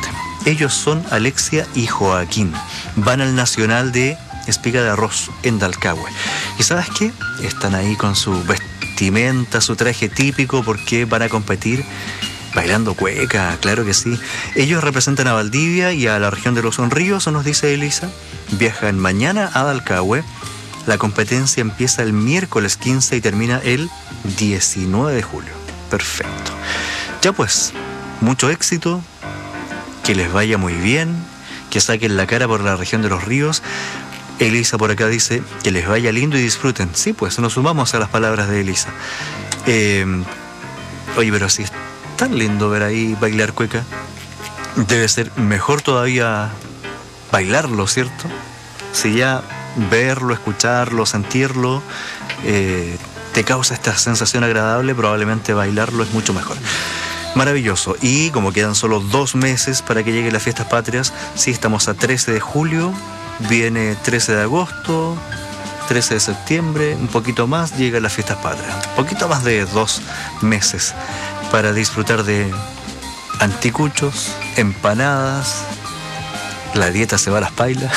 Ellos son Alexia y Joaquín. Van al Nacional de Espiga de Arroz en Dalcahue. ¿Y sabes qué? Están ahí con su vestimenta, su traje típico, porque van a competir bailando cueca, claro que sí. Ellos representan a Valdivia y a la región de los Ríos, nos dice Elisa. Viajan mañana a Dalcahue. La competencia empieza el miércoles quince y termina el diecinueve de julio. Perfecto. Ya pues, mucho éxito, que les vaya muy bien, que saquen la cara por la región de los ríos. Elisa por acá dice que les vaya lindo y disfruten. Sí, pues nos sumamos a las palabras de Elisa. Eh, oye, pero si es tan lindo ver ahí bailar cueca, debe ser mejor todavía bailarlo, ¿cierto? Si ya verlo, escucharlo, sentirlo, eh, te causa esta sensación agradable, probablemente bailarlo es mucho mejor. Maravilloso. Y como quedan solo dos meses para que lleguen las fiestas patrias, sí, estamos a trece de julio, viene trece de agosto, trece de septiembre, un poquito más, llegan las fiestas patrias. Un poquito más de dos meses para disfrutar de anticuchos, empanadas, la dieta se va a las pailas.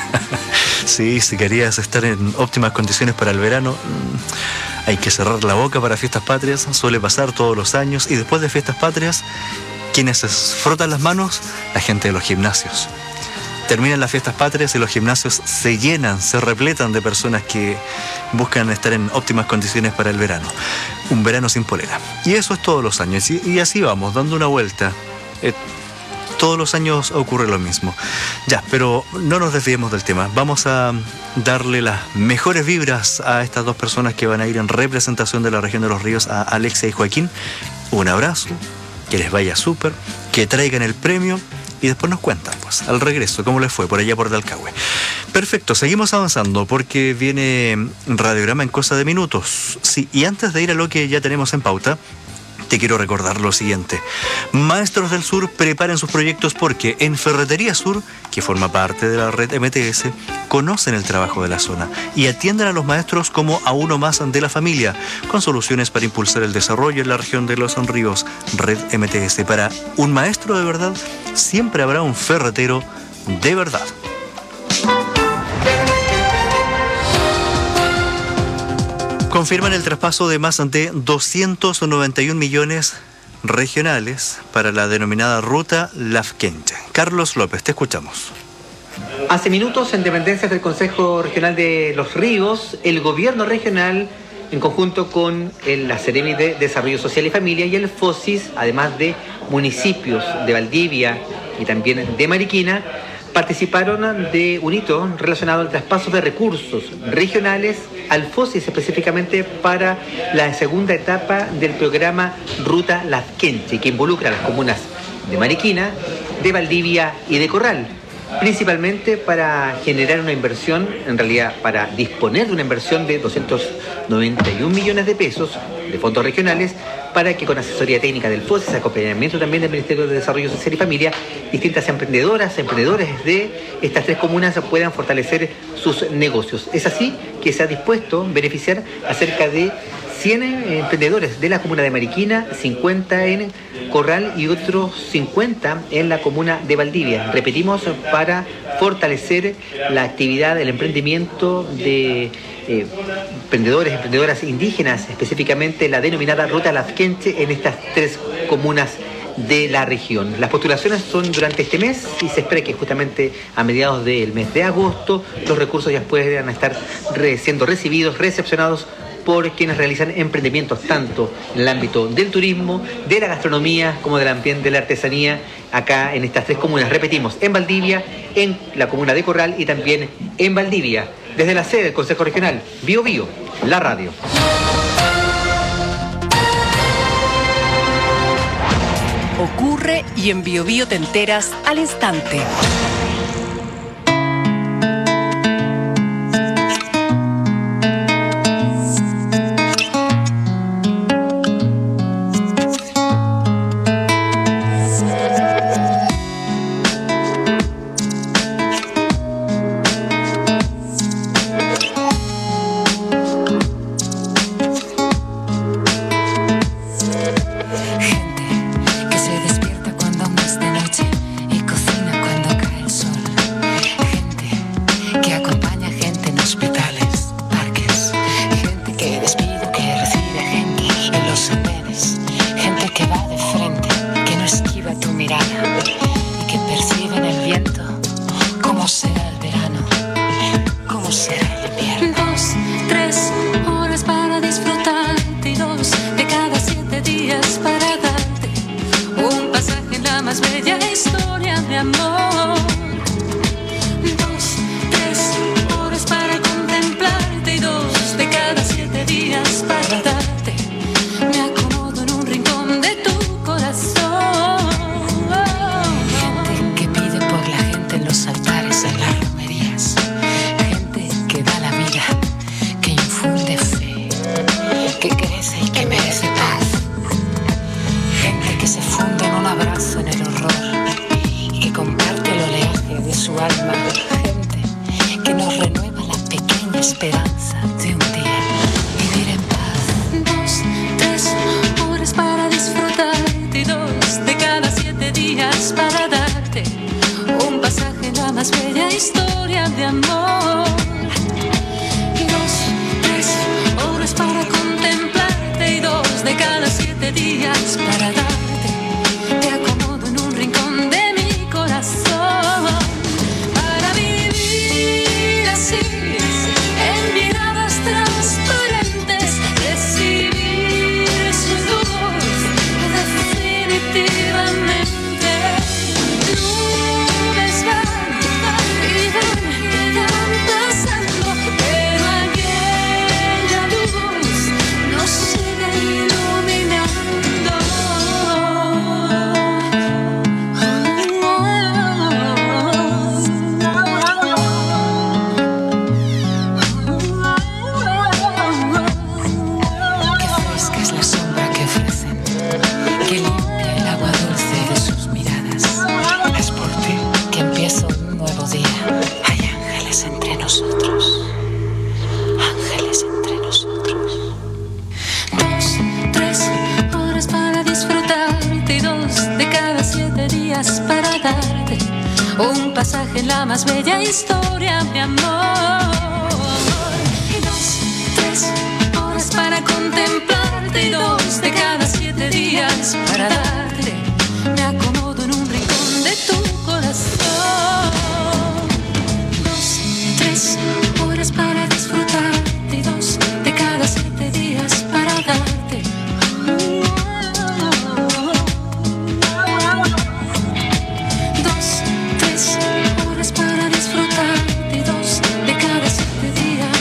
Sí, si querías estar en óptimas condiciones para el verano, hay que cerrar la boca para fiestas patrias, suele pasar todos los años. Y después de fiestas patrias, ¿quiénes se frotan las manos? La gente de los gimnasios. Terminan las fiestas patrias y los gimnasios se llenan, se repletan de personas que buscan estar en óptimas condiciones para el verano. Un verano sin polera. Y eso es todos los años. Y, y así vamos, dando una vuelta. Eh, Todos los años ocurre lo mismo. Ya, pero no nos desviemos del tema. Vamos a darle las mejores vibras a estas dos personas que van a ir en representación de la región de los ríos, a Alexia y Joaquín. Un abrazo, que les vaya súper, que traigan el premio y después nos cuentan, pues, al regreso, cómo les fue por allá por Dalcahue. Perfecto, seguimos avanzando porque viene Radiograma en cosa de minutos. Sí, y antes de ir a lo que ya tenemos en pauta, te quiero recordar lo siguiente. Maestros del Sur, preparen sus proyectos porque en Ferretería Sur, que forma parte de la red M T S, conocen el trabajo de la zona y atienden a los maestros como a uno más de la familia, con soluciones para impulsar el desarrollo en la región de los Ríos. Red M T S. Para un maestro de verdad, siempre habrá un ferretero de verdad. Confirman el traspaso de más de doscientos noventa y un millones regionales para la denominada Ruta Lafkenche. Carlos López, te escuchamos. Hace minutos, en dependencias del Consejo Regional de Los Ríos, el gobierno regional, en conjunto con la Seremi de Desarrollo Social y Familia y el FOSIS, además de municipios de Valdivia y también de Mariquina, participaron de un hito relacionado al traspaso de recursos regionales al FOSIS, específicamente para la segunda etapa del programa Ruta Lafkenche, que involucra a las comunas de Mariquina, de Valdivia y de Corral, principalmente para generar una inversión, en realidad para disponer de una inversión de doscientos noventa y un millones de pesos de fondos regionales, para que con asesoría técnica del FOSIS, acompañamiento también del Ministerio de Desarrollo Social y Familia, distintas emprendedoras, emprendedores de estas tres comunas puedan fortalecer sus negocios. Es así que se ha dispuesto beneficiar a cerca de cien emprendedores de la comuna de Mariquina, cincuenta en Corral y otros cincuenta en la comuna de Valdivia. Repetimos, para fortalecer la actividad, el emprendimiento de eh, emprendedores, emprendedoras indígenas, específicamente la denominada Ruta Lafkenche en estas tres comunas de la región. Las postulaciones son durante este mes y se espera que justamente a mediados del mes de agosto los recursos ya puedan estar re- siendo recibidos, recepcionados por quienes realizan emprendimientos tanto en el ámbito del turismo, de la gastronomía, como del ambiente de la artesanía, acá en estas tres comunas. Repetimos, en Valdivia, en la comuna de Corral y también en Valdivia. Desde la sede del Consejo Regional, Bio Bio, la radio. Ocurre y en Bio Bio te enteras al instante. Gente que se despierta cuando aún es de noche y cocina esperanza de un día vivir en paz. Dos, tres horas para disfrutarte y dos de cada siete días para darte un pasaje en la más bella historia de amor. Y dos, tres horas para contemplarte y dos de cada siete días para darte. Te acomodo en un rincón de mi corazón para vivir así, en miradas transparentes, recibir su luz definitivamente. Nubes van y van, van pasando, pero aquella luz nos sigue iluminando. Qué fresca es la sombra que ofrecen, que limpia el agua dulce de sus miradas. Es por ti que empieza un nuevo día. Hay ángeles entre nosotros, ángeles entre nosotros. Dos, tres horas para disfrutarte y dos de cada siete días para darte un pasaje en la más bella historia de amor. Y dos, tres horas para contemplarte y dos de cada siete días para darte. Me acomodo en un rincón de tu corazón. Dos, tres horas para disfrutarte y dos de cada siete días para darte. Dos, tres horas para disfrutarte y dos de cada siete días.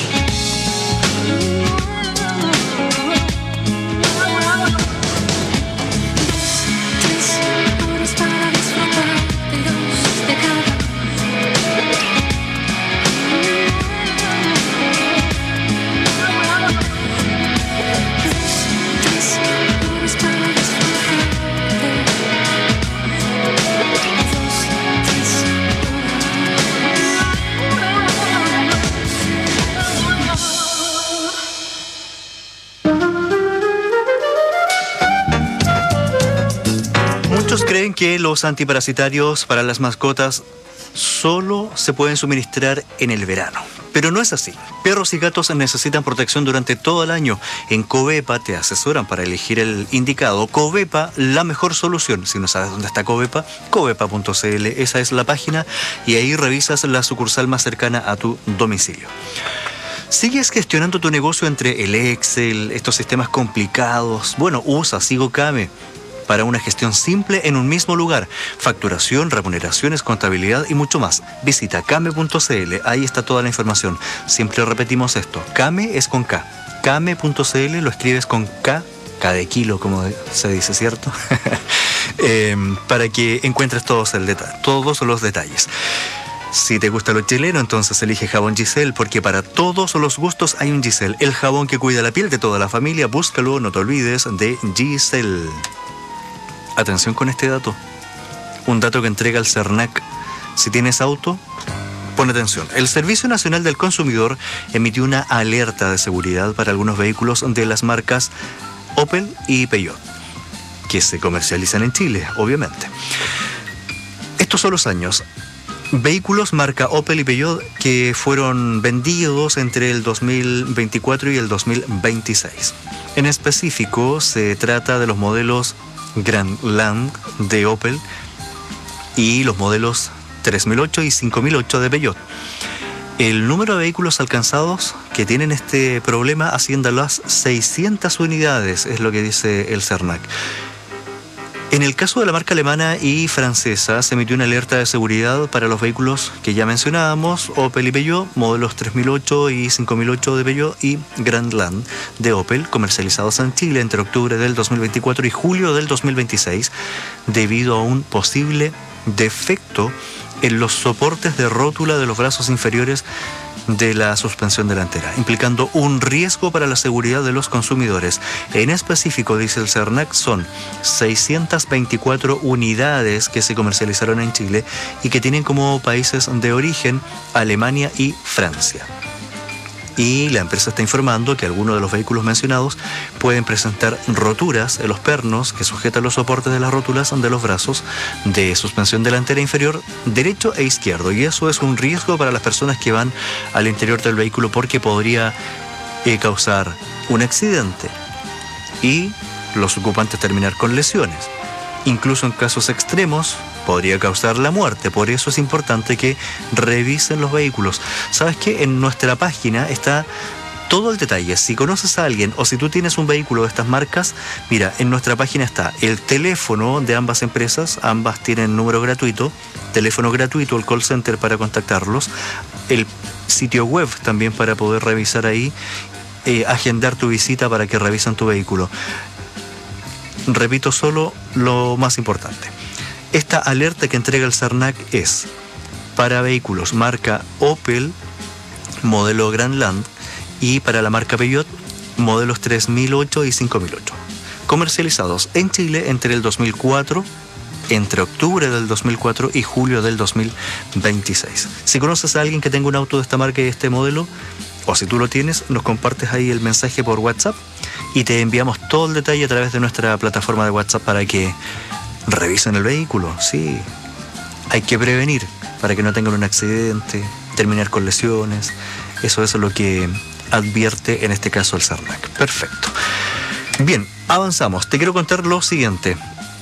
Muchos creen que los antiparasitarios para las mascotas solo se pueden suministrar en el verano, pero no es así. Perros y gatos necesitan protección durante todo el año. En Covepa te asesoran para elegir el indicado. Covepa, la mejor solución. Si no sabes dónde está Covepa, covepa punto c l, esa es la página, y ahí revisas la sucursal más cercana a tu domicilio. ¿Sigues gestionando tu negocio entre el Excel, estos sistemas complicados? Bueno, usa SigoKame para una gestión simple en un mismo lugar. Facturación, remuneraciones, contabilidad y mucho más. Visita kame punto c l, ahí está toda la información. Siempre repetimos esto, Kame es con K. Kame punto c l lo escribes con K, K de kilo, como se dice, ¿cierto? eh, para que encuentres todos, el deta- todos los detalles. Si te gusta lo chileno, entonces elige jabón Giselle, porque para todos los gustos hay un Giselle. El jabón que cuida la piel de toda la familia. Búscalo, no te olvides de Giselle. Atención con este dato. Un dato que entrega el CERNAC. Si tienes auto, pon atención. El Servicio Nacional del Consumidor emitió una alerta de seguridad para algunos vehículos de las marcas Opel y Peugeot, que se comercializan en Chile, obviamente. Estos son los años. Vehículos marca Opel y Peugeot que fueron vendidos entre el dos mil veinticuatro y el dos mil veintiséis. En específico, se trata de los modelos Grandland de Opel y los modelos tres mil ocho y cinco mil ocho de Peugeot. El número de vehículos alcanzados que tienen este problema asciende a las seiscientas unidades, es lo que dice el CERNAC. En el caso de la marca alemana y francesa, se emitió una alerta de seguridad para los vehículos que ya mencionábamos, Opel y Peugeot, modelos tres mil ocho y cinco mil ocho de Peugeot y Grandland de Opel, comercializados en Chile entre octubre del dos mil veinticuatro y julio del dos mil veintiséis, debido a un posible defecto en los soportes de rótula de los brazos inferiores de la suspensión delantera, implicando un riesgo para la seguridad de los consumidores. En específico, dice el CERNAC, son seiscientas veinticuatro unidades que se comercializaron en Chile y que tienen como países de origen Alemania y Francia. y la empresa está informando que algunos de los vehículos mencionados pueden presentar roturas en los pernos que sujetan los soportes de las rótulas de los brazos de suspensión delantera inferior derecho e izquierdo, y eso es un riesgo para las personas que van al interior del vehículo porque podría eh, causar un accidente y los ocupantes terminar con lesiones. Incluso en casos extremos podría causar la muerte. Por eso es importante que revisen los vehículos. ¿Sabes qué? En nuestra página está todo el detalle. Si conoces a alguien o si tú tienes un vehículo de estas marcas, mira, en nuestra página está el teléfono de ambas empresas. Ambas tienen número gratuito, teléfono gratuito, el call center para contactarlos, el sitio web también para poder revisar ahí, eh, agendar tu visita para que revisen tu vehículo. Repito solo lo más importante. Esta alerta que entrega el Cernac es para vehículos marca Opel, modelo Grandland, y para la marca Peugeot, modelos tres mil ocho y cinco mil ocho. Comercializados en Chile entre el dos mil cuatro, entre octubre del dos mil cuatro y julio del dos mil veintiséis. Si conoces a alguien que tenga un auto de esta marca y de este modelo, o si tú lo tienes, nos compartes ahí el mensaje por WhatsApp y te enviamos todo el detalle a través de nuestra plataforma de WhatsApp para que revisen el vehículo. Sí, hay que prevenir para que no tengan un accidente, terminar con lesiones. Eso es lo que advierte en este caso el Cernac. Perfecto. Bien, avanzamos. Te quiero contar lo siguiente.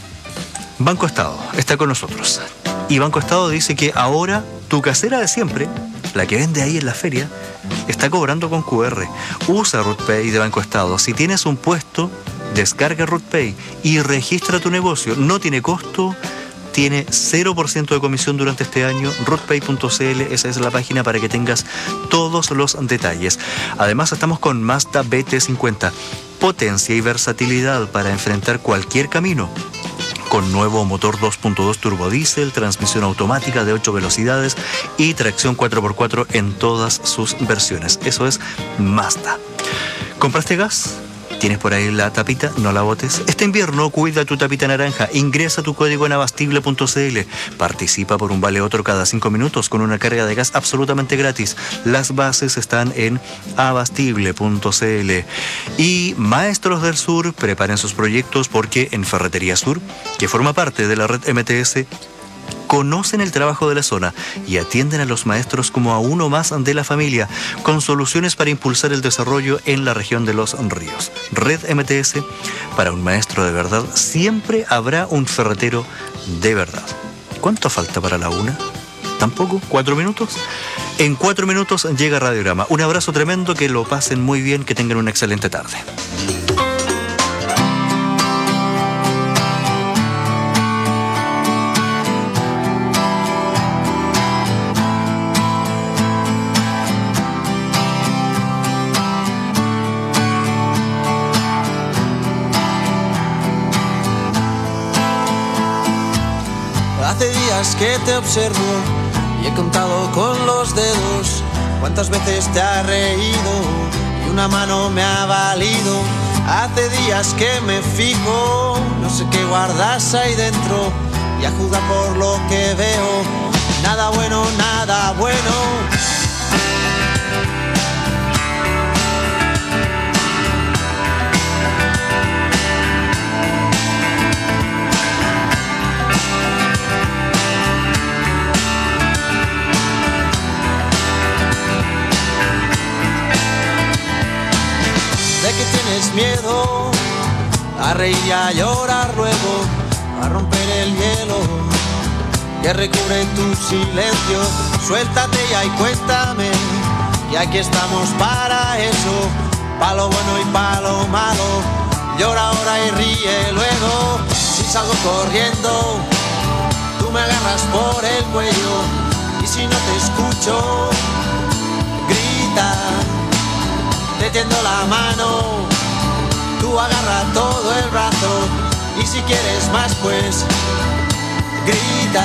Banco Estado está con nosotros. Y Banco Estado dice que ahora tu casera de siempre, la que vende ahí en la feria, está cobrando con Q R. Usa RootPay de Banco Estado. Si tienes un puesto, descarga RootPay y registra tu negocio. No tiene costo, tiene cero por ciento de comisión durante este año. rootpay punto c l, esa es la página para que tengas todos los detalles. Además estamos con Mazda B T cincuenta. Potencia y versatilidad para enfrentar cualquier camino. Con nuevo motor dos punto dos turbodiesel, transmisión automática de ocho velocidades y tracción cuatro por cuatro en todas sus versiones. Eso es Mazda. ¿Compraste gas? ¿Tienes por ahí la tapita? No la botes. Este invierno cuida tu tapita naranja. Ingresa tu código en abastible punto c l. Participa por un vale otro cada cinco minutos con una carga de gas absolutamente gratis. Las bases están en abastible punto c l. Y Maestros del Sur, preparen sus proyectos porque en Ferretería Sur, que forma parte de la red M T S, conocen el trabajo de la zona y atienden a los maestros como a uno más de la familia, con soluciones para impulsar el desarrollo en la región de los ríos. Red M T S, para un maestro de verdad, siempre habrá un ferretero de verdad. ¿Cuánto falta para la una? ¿Tampoco? ¿Cuatro minutos? En cuatro minutos llega Radiograma. Un abrazo tremendo, que lo pasen muy bien, que tengan una excelente tarde. Hace días que te observo y he contado con los dedos cuántas veces te has reído y una mano me ha valido. Hace días que me fijo, no sé qué guardas ahí dentro y a juzgar por lo que veo, nada bueno, nada bueno. Que tienes miedo a reír y a llorar luego, a romper el hielo que recubre tu silencio. Suéltate ya y cuéntame, y aquí estamos para eso, pa' lo bueno y pa' lo malo. Llora ahora y ríe luego. Si salgo corriendo, tú me agarras por el cuello, y si no te escucho, grita. Te tiendo la mano, tú agarra todo el brazo, y si quieres más pues grita.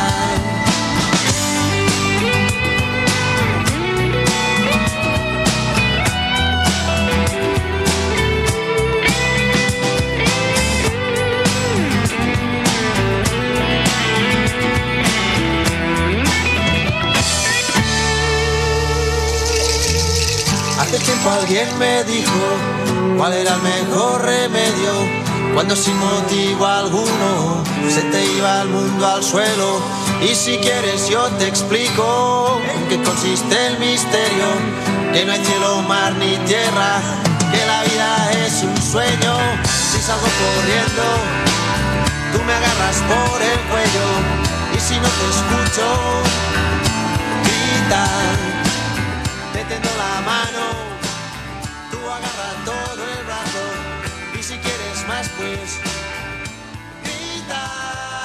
Hace tiempo alguien me dijo cuál era el mejor remedio cuando sin motivo alguno se te iba el mundo al suelo. Y si quieres yo te explico en qué consiste el misterio, que no hay cielo, mar ni tierra, que la vida es un sueño. Si salgo corriendo, tú me agarras por el cuello, y si no te escucho, grita, te tendo la mano, tú agarras todo el brazo, y si quieres más pues grita.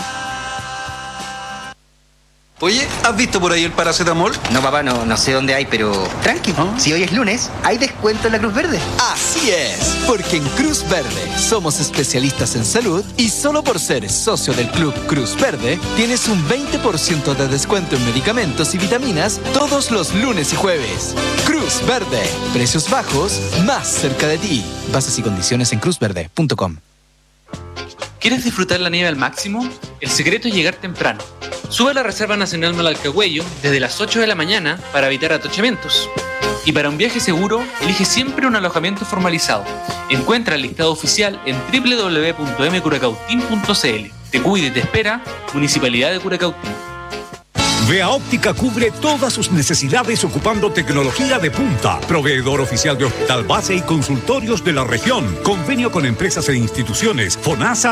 Oye, ¿has visto por ahí el paracetamol? No, papá, no, no sé dónde hay, pero tranqui, ¿Ah? Si hoy es lunes, hay descuento en la Cruz Verde. Así es, porque en Cruz Verde somos especialistas en salud y solo por ser socio del Club Cruz Verde tienes un veinte por ciento de descuento en medicamentos y vitaminas todos los lunes y jueves. Cruz Verde, precios bajos, más cerca de ti. Bases y condiciones en cruz verde punto com. ¿Quieres disfrutar la nieve al máximo? El secreto es llegar temprano. Sube a la Reserva Nacional Malalcahuello desde las ocho de la mañana para evitar atochamientos. Y para un viaje seguro, elige siempre un alojamiento formalizado. Encuentra el listado oficial en doble u doble u doble u punto m curacautín punto c l. Te cuida y te espera, Municipalidad de Curacautín. Vea Óptica cubre todas sus necesidades ocupando tecnología de punta. Proveedor oficial de hospital base y consultorios de la región. Convenio con empresas e instituciones. FONASA